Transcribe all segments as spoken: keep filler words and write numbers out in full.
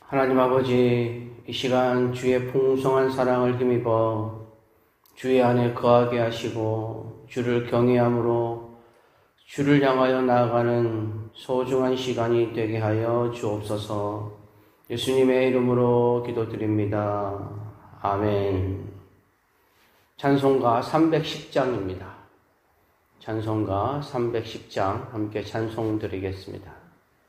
하나님 아버지, 이 시간 주의 풍성한 사랑을 힘입어 주의 안에 거하게 하시고 주를 경외함으로 주를 향하여 나아가는 소중한 시간이 되게 하여 주옵소서. 예수님의 이름으로 기도드립니다. 아멘. 찬송가 삼백십 장입니다. 찬송가 삼백십 장 함께 찬송 드리겠습니다.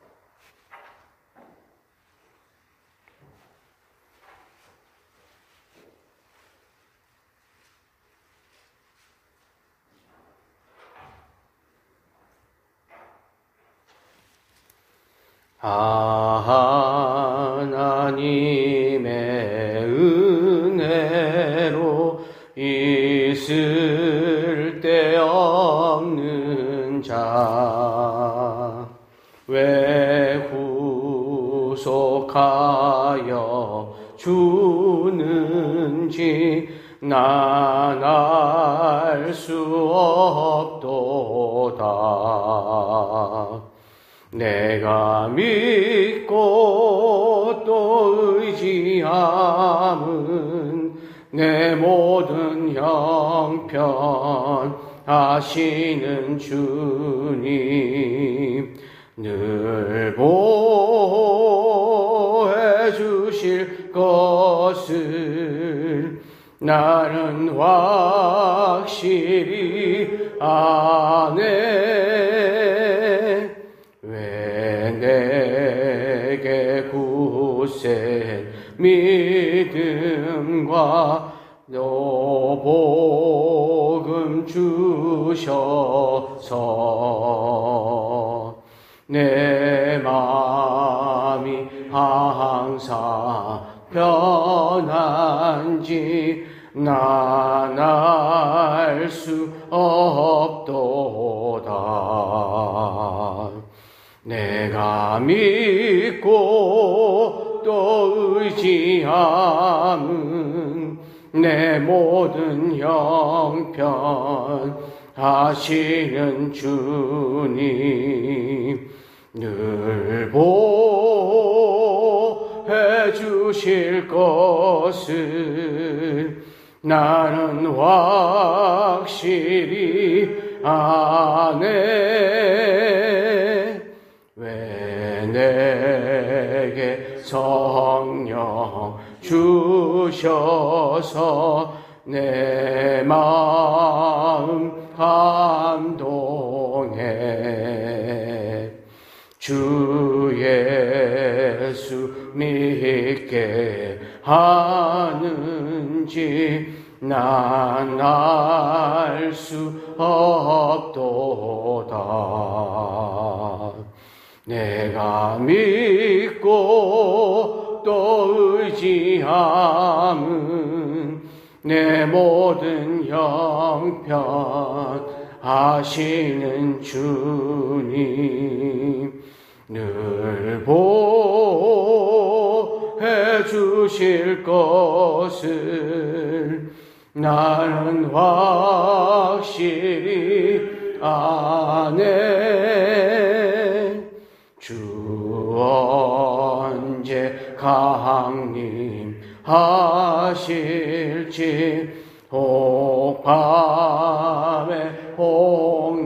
하나님의 은혜로 있을 데 없는 자 왜 구속하여 주는지 난 알 수 없도다. 내가 믿고 또 의지함은 내 모든 형편 하시는 주님 늘 보호해 주실 것을 나는 확실히 아네. 왜 내게 굳센 믿음과 너 복음 주셔서 내 마음이 항상 편한지 난 알 수 없도다. 내가 믿고 또 의지함은 내 모든 형편 하시는 주님 늘 보호해 주실 것을 나는 확실히 아네. 왜 내게 성령 주셔서 내 마음 감동해. 주 예수 믿게 하는지 난 알 수 없도다. 내가 믿고 또 의지함은 내 모든 형편 하시는 주님 늘 보호해 주실 것을 나는 확실히 아네. 주 언제 강림하실지 혹 밤에 혹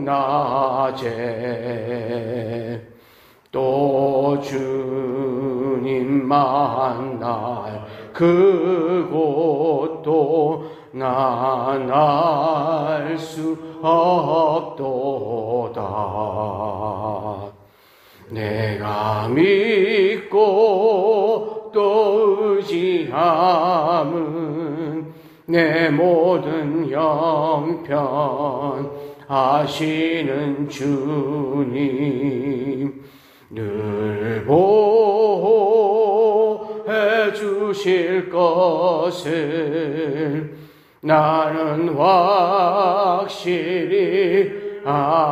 낮에 또 주님 만날 그곳도 난 알 수 없도다. 내가 믿고 또 의지함은 내 모든 형편 하시는 주님 늘 보호해 주실 것을 나는 확실히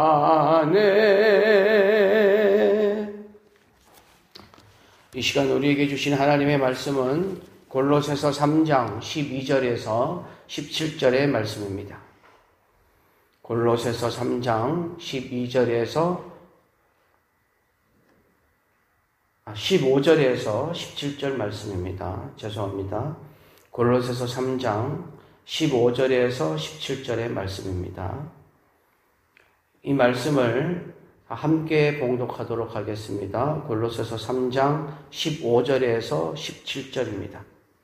아네. 이 시간 우리에게 주신 하나님의 말씀은 골로새서 삼 장 십이 절에서 십칠 절의 말씀입니다. 골로새서 삼 장 십이 절에서 십오 절에서 십칠 절 말씀입니다. 죄송합니다. 골로새서 삼 장 십오 절에서 십칠 절의 말씀입니다. 이 말씀을 함께 봉독하도록 하겠습니다. 골로새서 삼 장 십오 절에서 십칠 절입니다.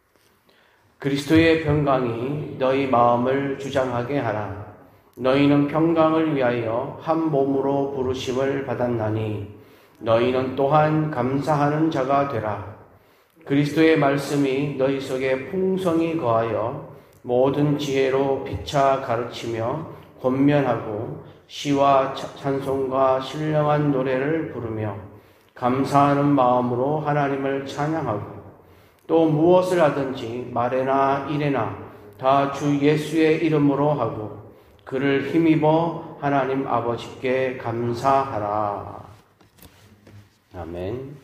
그리스도의 평강이 너희 마음을 주장하게 하라. 너희는 평강을 위하여 한 몸으로 부르심을 받았나니 너희는 또한 감사하는 자가 되라. 그리스도의 말씀이 너희 속에 풍성히 거하여 모든 지혜로 피차 가르치며 권면하고 시와 찬송과 신령한 노래를 부르며 감사하는 마음으로 하나님을 찬양하고 또 무엇을 하든지 말에나 일에나 다 주 예수의 이름으로 하고 그를 힘입어 하나님 아버지께 감사하라. 아멘.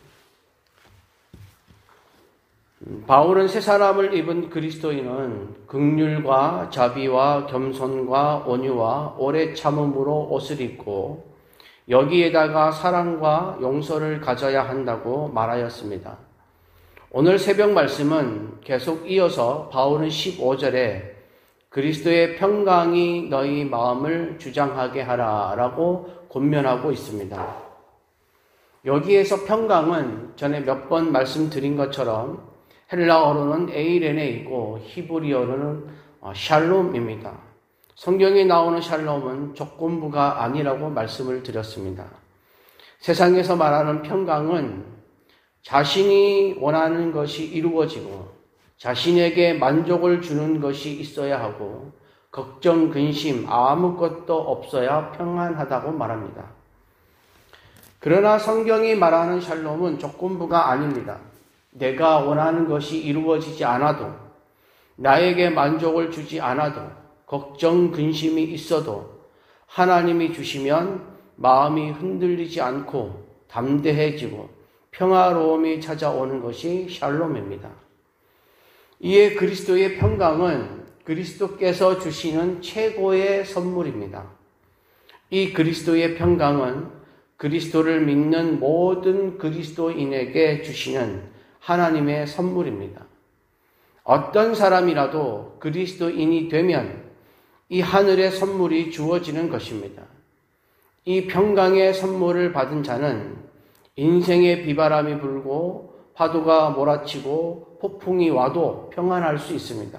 바울은 새 사람을 입은 그리스도인은 긍휼과 자비와 겸손과 온유와 오래 참음으로 옷을 입고 여기에다가 사랑과 용서를 가져야 한다고 말하였습니다. 오늘 새벽 말씀은 계속 이어서 바울은 십오 절에 그리스도의 평강이 너희 마음을 주장하게 하라 라고 권면하고 있습니다. 여기에서 평강은 전에 몇 번 말씀드린 것처럼 헬라어로는 에이레네 있고 히브리어로는 샬롬입니다. 성경에 나오는 샬롬은 조건부가 아니라고 말씀을 드렸습니다. 세상에서 말하는 평강은 자신이 원하는 것이 이루어지고 자신에게 만족을 주는 것이 있어야 하고 걱정, 근심 아무것도 없어야 평안하다고 말합니다. 그러나 성경이 말하는 샬롬은 조건부가 아닙니다. 내가 원하는 것이 이루어지지 않아도, 나에게 만족을 주지 않아도, 걱정, 근심이 있어도 하나님이 주시면 마음이 흔들리지 않고 담대해지고 평화로움이 찾아오는 것이 샬롬입니다. 이에 그리스도의 평강은 그리스도께서 주시는 최고의 선물입니다. 이 그리스도의 평강은 그리스도를 믿는 모든 그리스도인에게 주시는 하나님의 선물입니다. 어떤 사람이라도 그리스도인이 되면 이 하늘의 선물이 주어지는 것입니다. 이 평강의 선물을 받은 자는 인생의 비바람이 불고 파도가 몰아치고 폭풍이 와도 평안할 수 있습니다.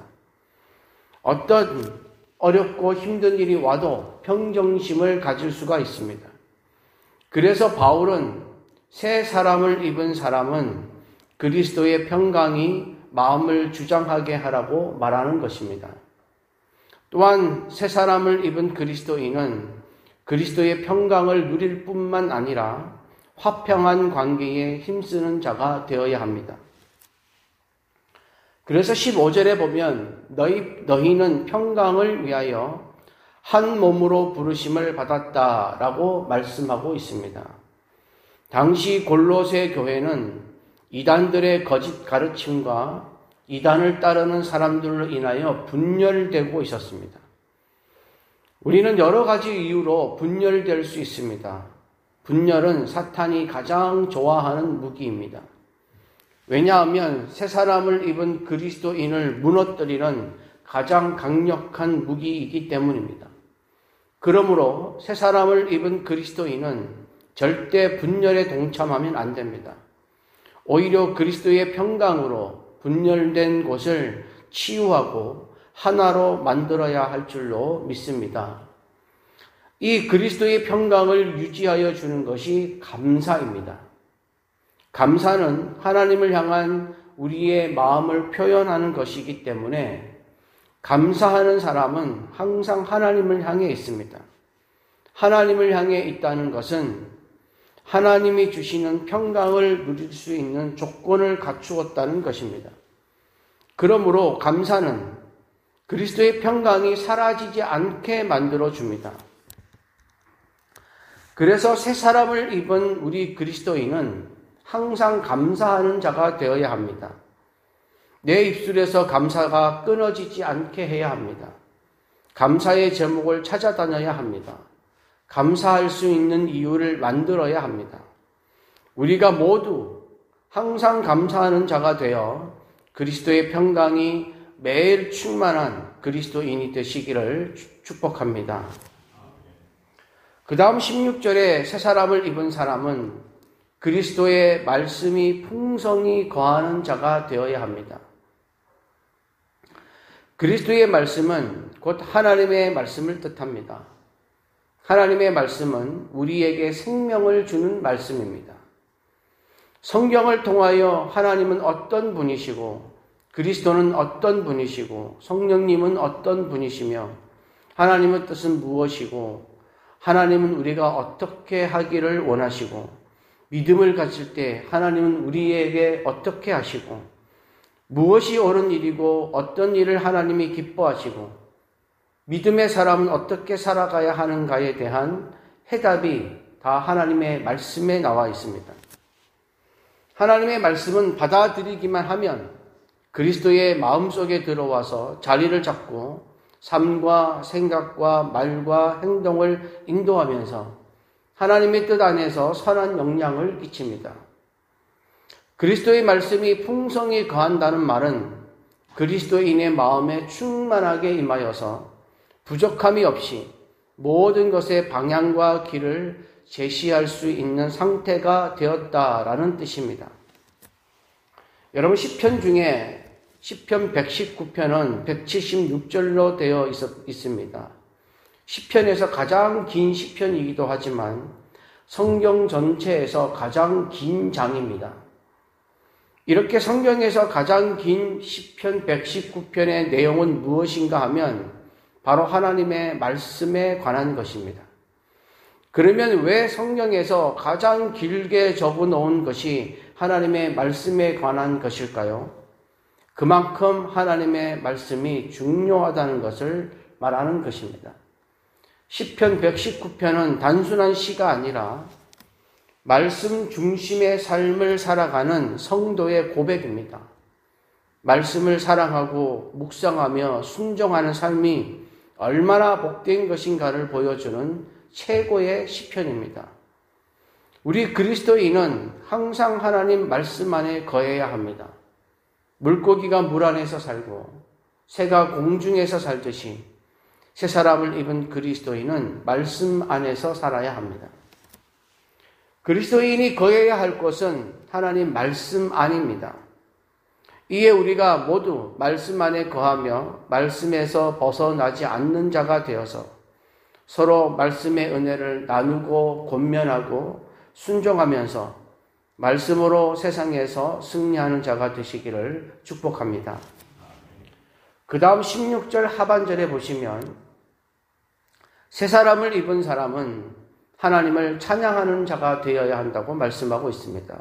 어떤 어렵고 힘든 일이 와도 평정심을 가질 수가 있습니다. 그래서 바울은 새 사람을 입은 사람은 그리스도의 평강이 마음을 주장하게 하라고 말하는 것입니다. 또한 새 사람을 입은 그리스도인은 그리스도의 평강을 누릴 뿐만 아니라 화평한 관계에 힘쓰는 자가 되어야 합니다. 그래서 십오 절에 보면 너희, 너희는 평강을 위하여 한 몸으로 부르심을 받았다라고 말씀하고 있습니다. 당시 골로새 교회는 이단들의 거짓 가르침과 이단을 따르는 사람들로 인하여 분열되고 있었습니다. 우리는 여러 가지 이유로 분열될 수 있습니다. 분열은 사탄이 가장 좋아하는 무기입니다. 왜냐하면 새 사람을 입은 그리스도인을 무너뜨리는 가장 강력한 무기이기 때문입니다. 그러므로 새 사람을 입은 그리스도인은 절대 분열에 동참하면 안 됩니다. 오히려 그리스도의 평강으로 분열된 곳을 치유하고 하나로 만들어야 할 줄로 믿습니다. 이 그리스도의 평강을 유지하여 주는 것이 감사입니다. 감사는 하나님을 향한 우리의 마음을 표현하는 것이기 때문에 감사하는 사람은 항상 하나님을 향해 있습니다. 하나님을 향해 있다는 것은 하나님이 주시는 평강을 누릴 수 있는 조건을 갖추었다는 것입니다. 그러므로 감사는 그리스도의 평강이 사라지지 않게 만들어줍니다. 그래서 새 사람을 입은 우리 그리스도인은 항상 감사하는 자가 되어야 합니다. 내 입술에서 감사가 끊어지지 않게 해야 합니다. 감사의 제목을 찾아다녀야 합니다. 감사할 수 있는 이유를 만들어야 합니다. 우리가 모두 항상 감사하는 자가 되어 그리스도의 평강이 매일 충만한 그리스도인이 되시기를 축복합니다. 그 다음 십육 절에 새 사람을 입은 사람은 그리스도의 말씀이 풍성히 거하는 자가 되어야 합니다. 그리스도의 말씀은 곧 하나님의 말씀을 뜻합니다. 하나님의 말씀은 우리에게 생명을 주는 말씀입니다. 성경을 통하여 하나님은 어떤 분이시고 그리스도는 어떤 분이시고 성령님은 어떤 분이시며 하나님의 뜻은 무엇이고 하나님은 우리가 어떻게 하기를 원하시고 믿음을 가질 때 하나님은 우리에게 어떻게 하시고 무엇이 옳은 일이고 어떤 일을 하나님이 기뻐하시고 믿음의 사람은 어떻게 살아가야 하는가에 대한 해답이 다 하나님의 말씀에 나와 있습니다. 하나님의 말씀은 받아들이기만 하면 그리스도의 마음속에 들어와서 자리를 잡고 삶과 생각과 말과 행동을 인도하면서 하나님의 뜻 안에서 선한 영향을 끼칩니다. 그리스도의 말씀이 풍성히 거한다는 말은 그리스도인의 마음에 충만하게 임하여서 부족함이 없이 모든 것의 방향과 길을 제시할 수 있는 상태가 되었다라는 뜻입니다. 여러분 시편 중에 시편 백십구 편은 백칠십육 절로 되어 있, 있습니다. 시편에서 가장 긴 시편이기도 하지만 성경 전체에서 가장 긴 장입니다. 이렇게 성경에서 가장 긴 시편 백십구 편의 내용은 무엇인가 하면 바로 하나님의 말씀에 관한 것입니다. 그러면 왜 성경에서 가장 길게 적어 놓은 것이 하나님의 말씀에 관한 것일까요? 그만큼 하나님의 말씀이 중요하다는 것을 말하는 것입니다. 시편 백십구 편은 단순한 시가 아니라 말씀 중심의 삶을 살아가는 성도의 고백입니다. 말씀을 사랑하고 묵상하며 순종하는 삶이 얼마나 복된 것인가를 보여주는 최고의 시편입니다. 우리 그리스도인은 항상 하나님 말씀 안에 거해야 합니다. 물고기가 물 안에서 살고 새가 공중에서 살듯이 새 사람을 입은 그리스도인은 말씀 안에서 살아야 합니다. 그리스도인이 거해야 할 곳은 하나님 말씀 안입니다. 이에 우리가 모두 말씀 안에 거하며 말씀에서 벗어나지 않는 자가 되어서 서로 말씀의 은혜를 나누고 권면하고 순종하면서 말씀으로 세상에서 승리하는 자가 되시기를 축복합니다. 그 다음 십육 절 하반절에 보시면 새 사람을 입은 사람은 하나님을 찬양하는 자가 되어야 한다고 말씀하고 있습니다.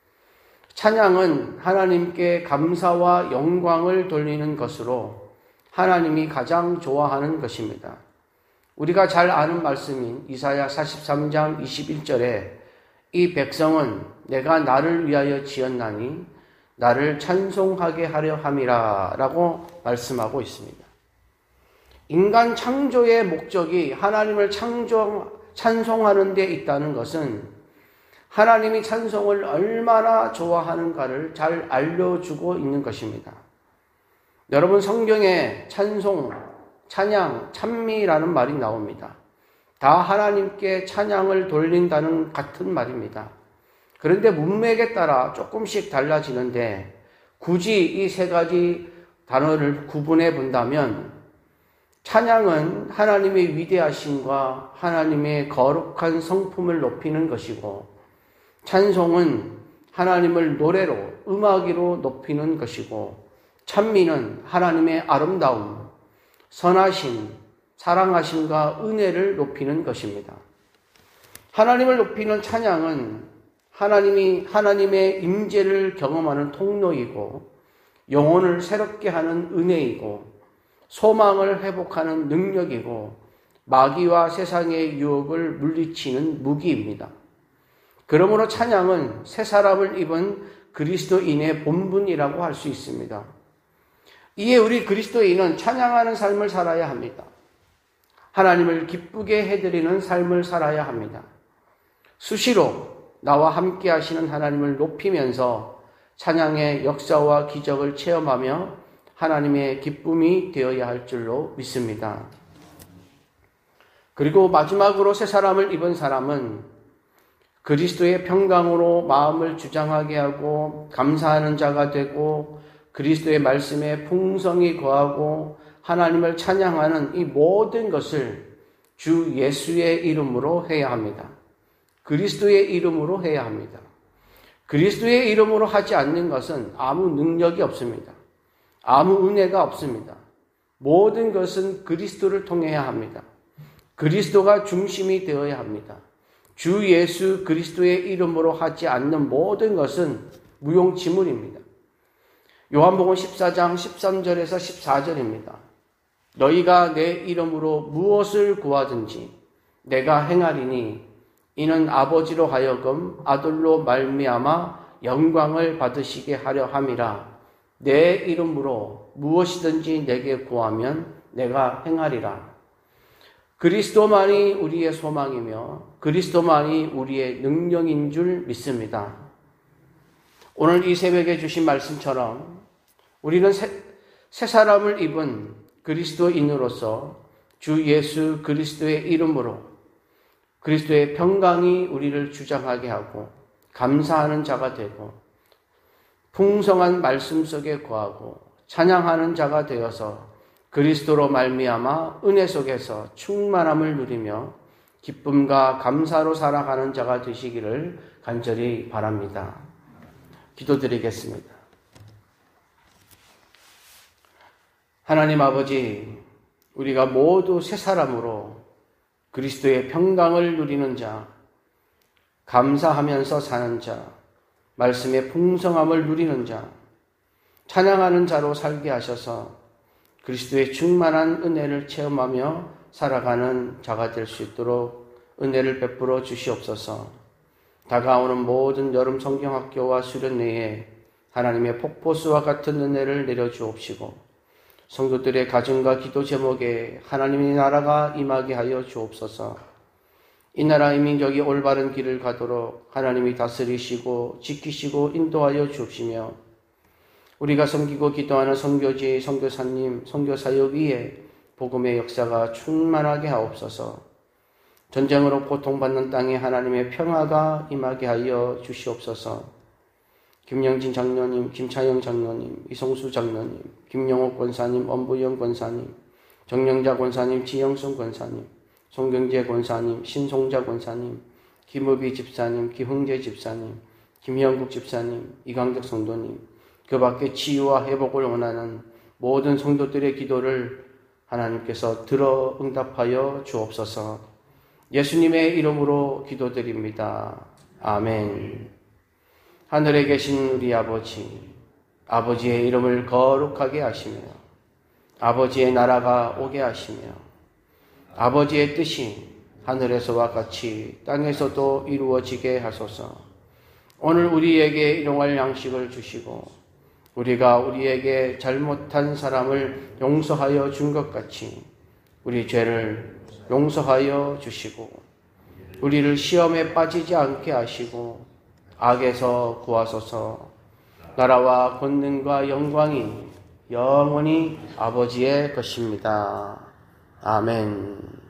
찬양은 하나님께 감사와 영광을 돌리는 것으로 하나님이 가장 좋아하는 것입니다. 우리가 잘 아는 말씀인 이사야 사십삼 장 이십일 절에 이 백성은 내가 나를 위하여 지었나니 나를 찬송하게 하려 함이라 라고 말씀하고 있습니다. 인간 창조의 목적이 하나님을 창조, 찬송하는 데 있다는 것은 하나님이 찬송을 얼마나 좋아하는가를 잘 알려주고 있는 것입니다. 여러분 성경에 찬송, 찬양, 찬미라는 말이 나옵니다. 다 하나님께 찬양을 돌린다는 같은 말입니다. 그런데 문맥에 따라 조금씩 달라지는데 굳이 이 세 가지 단어를 구분해 본다면 찬양은 하나님의 위대하심과 하나님의 거룩한 성품을 높이는 것이고 찬송은 하나님을 노래로, 음악으로 높이는 것이고 찬미는 하나님의 아름다움, 선하심, 사랑하심과 은혜를 높이는 것입니다. 하나님을 높이는 찬양은 하나님이 하나님의 임재를 경험하는 통로이고 영혼을 새롭게 하는 은혜이고 소망을 회복하는 능력이고 마귀와 세상의 유혹을 물리치는 무기입니다. 그러므로 찬양은 새 사람을 입은 그리스도인의 본분이라고 할 수 있습니다. 이에 우리 그리스도인은 찬양하는 삶을 살아야 합니다. 하나님을 기쁘게 해드리는 삶을 살아야 합니다. 수시로 나와 함께 하시는 하나님을 높이면서 찬양의 역사와 기적을 체험하며 하나님의 기쁨이 되어야 할 줄로 믿습니다. 그리고 마지막으로 새 사람을 입은 사람은 그리스도의 평강으로 마음을 주장하게 하고 감사하는 자가 되고 그리스도의 말씀에 풍성히 거하고 하나님을 찬양하는 이 모든 것을 주 예수의 이름으로 해야 합니다. 그리스도의 이름으로 해야 합니다. 그리스도의 이름으로 하지 않는 것은 아무 능력이 없습니다. 아무 은혜가 없습니다. 모든 것은 그리스도를 통해야 합니다. 그리스도가 중심이 되어야 합니다. 주 예수 그리스도의 이름으로 하지 않는 모든 것은 무용지물입니다. 요한복음 십사 장 십삼 절에서 십사 절입니다. 너희가 내 이름으로 무엇을 구하든지 내가 행하리니 이는 아버지로 하여금 아들로 말미암아 영광을 받으시게 하려 함이라. 내 이름으로 무엇이든지 내게 구하면 내가 행하리라. 그리스도만이 우리의 소망이며 그리스도만이 우리의 능력인 줄 믿습니다. 오늘 이 새벽에 주신 말씀처럼 우리는 새, 새 사람을 입은 그리스도인으로서 주 예수 그리스도의 이름으로 그리스도의 평강이 우리를 주장하게 하고 감사하는 자가 되고 풍성한 말씀 속에 거하고 찬양하는 자가 되어서 그리스도로 말미암아 은혜 속에서 충만함을 누리며 기쁨과 감사로 살아가는 자가 되시기를 간절히 바랍니다. 기도드리겠습니다. 하나님 아버지, 우리가 모두 새 사람으로 그리스도의 평강을 누리는 자, 감사하면서 사는 자, 말씀의 풍성함을 누리는 자, 찬양하는 자로 살게 하셔서 그리스도의 충만한 은혜를 체험하며 살아가는 자가 될 수 있도록 은혜를 베풀어 주시옵소서. 다가오는 모든 여름 성경학교와 수련회에 하나님의 폭포수와 같은 은혜를 내려주옵시고 성도들의 가정과 기도 제목에 하나님의 나라가 임하게 하여 주옵소서. 이 나라 이민족이 올바른 길을 가도록 하나님이 다스리시고 지키시고 인도하여 주옵시며 우리가 섬기고 기도하는 선교지, 선교사님, 선교사역 위에 복음의 역사가 충만하게 하옵소서. 전쟁으로 고통받는 땅에 하나님의 평화가 임하게 하여 주시옵소서. 김영진 장로님, 김차영 장로님, 이성수 장로님, 김영옥 권사님, 엄부영 권사님, 정영자 권사님, 지영순 권사님, 송경재 권사님, 신송자 권사님, 김우비 집사님, 기흥재 집사님, 김영국 집사님, 이강덕 성도님, 그 밖에 치유와 회복을 원하는 모든 성도들의 기도를 하나님께서 들어 응답하여 주옵소서. 예수님의 이름으로 기도드립니다. 아멘. 하늘에 계신 우리 아버지, 아버지의 이름을 거룩하게 하시며 아버지의 나라가 오게 하시며 아버지의 뜻이 하늘에서와 같이 땅에서도 이루어지게 하소서. 오늘 우리에게 일용할 양식을 주시고 우리가 우리에게 잘못한 사람을 용서하여 준 것 같이 우리 죄를 용서하여 주시고 우리를 시험에 빠지지 않게 하시고 악에서 구하소서. 나라와 권능과 영광이 영원히 아버지의 것입니다. 아멘.